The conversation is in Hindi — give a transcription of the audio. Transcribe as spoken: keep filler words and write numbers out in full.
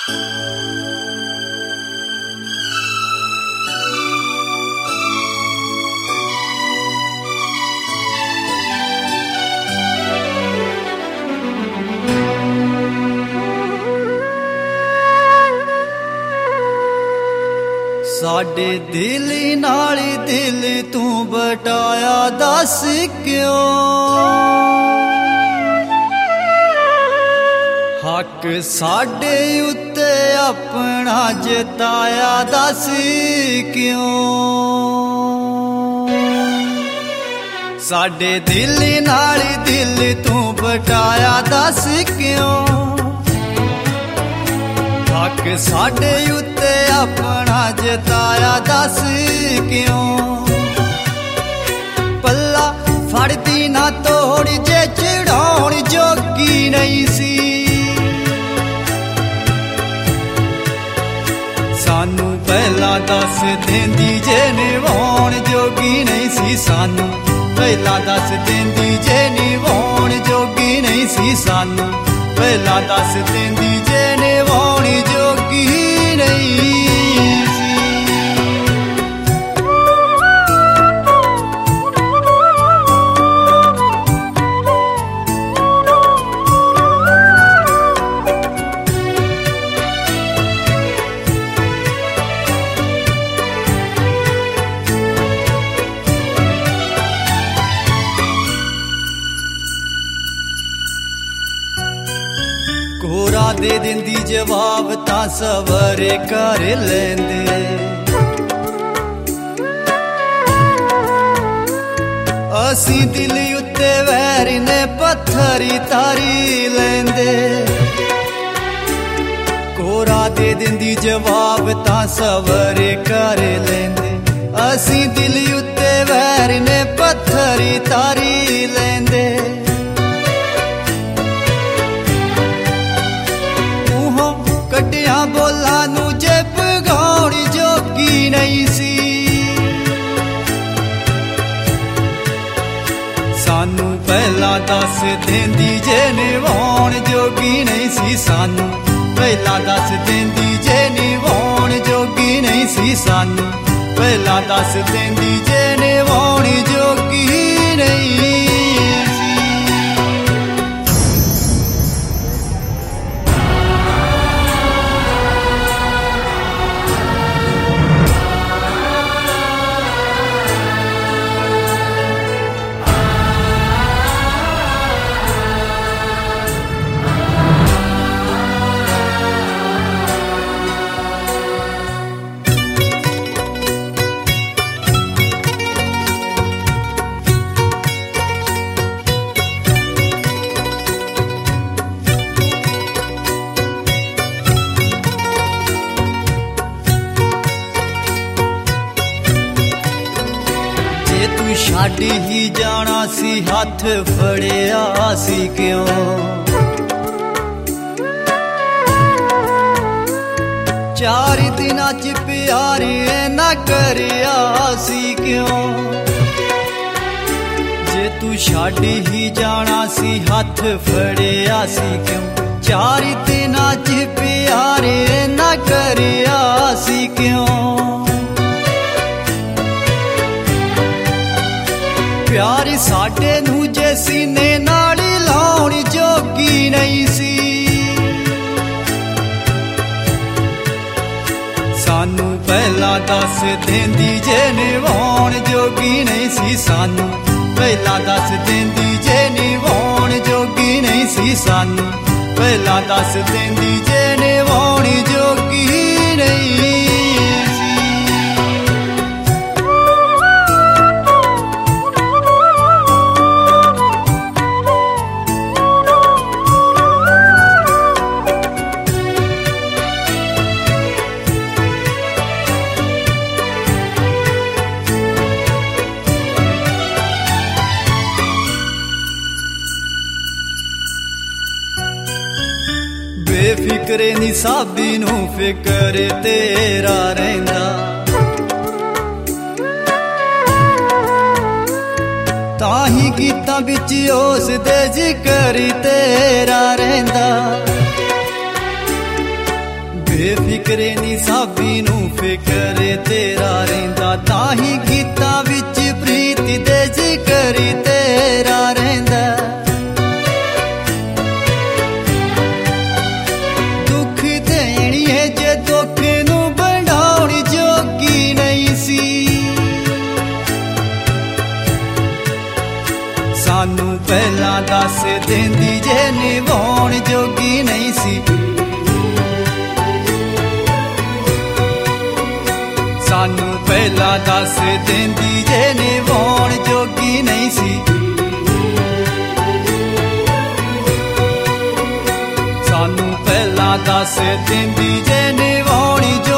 साडे दिल नाल दिल तू बटाया दस क्यों हक साडे उत्ते अपना जताया दस क्यों साडे दिल नाल दिल तू बटाया दस क्यों हक साडे उत्ते अपना जताया दस क्यों पल्ला फड़दी ना तोड़ जे चढ़ाउण जोगी नहीं सी सानू पहला दस देंदी जे निभाउण जोगी नहीं सी सानू पहला दस देंदी जे निभाउण जोगी नहीं सी सानू पहला दस देंदी जे निभाउण जोगी नहीं कोरा दे दिंदी जवाब तां सवरे कर लेंदे असी दिल उत्ते वैर ने पत्थरी तारी लेंदे कोरा दे दिंदी जवाब तां सवरे कर लेंदे असी दिल उत्ते वैर ने पत्थरी तारी लेंदे कटिया बोला नू जे भगाउण जोगी नहीं सी सानू पहला दस देंदी जे निभाउण जोगी नहीं सी सानू पहला दस देंदी जे निभाउण जोगी नहीं सी सानू पहला दस देंदी जे निभाउण जोगी नहीं छाड़ी ही जाना सी हाथ फड़िया सी क्यों चार दिना च प्यार ना करिया सी क्यों जे तू छाड़ी ही जाना सी हाथ फड़िया सी क्यों चार दिना च प्यार ना करिया सी क्यों प्यार साडे नू जे सीने नाल लाउण जोगी नहीं सी सानू पहला दस देंदी जे निभाउण जोगी नहीं सी सानू पहला दस देंदी जे निभाउण जोगी नहीं सी सानू पहला दस देंदी जे निभाउण जोगी नहीं बेफिक्रे निसाबी नू फिकर तेरा रहिंदा ताही गीतां विच उस दे जिकर तेरा रहिंदा बेफिक्रे नी साबी नू फिक्र तेरा रहिंदा ताही गीतां विच प्रीत दे जिक्र तेरा रहिंदा दुख देणीए जे दुख नू बढ़ाउण जोगी नहीं सी सानू पहला दस देंदी जे निभाउण जोगी नहीं सी सानू पहला दस देंदी जे निभाउण जोगी नहीं सी सानू पहला दस देंदी जे निभाउण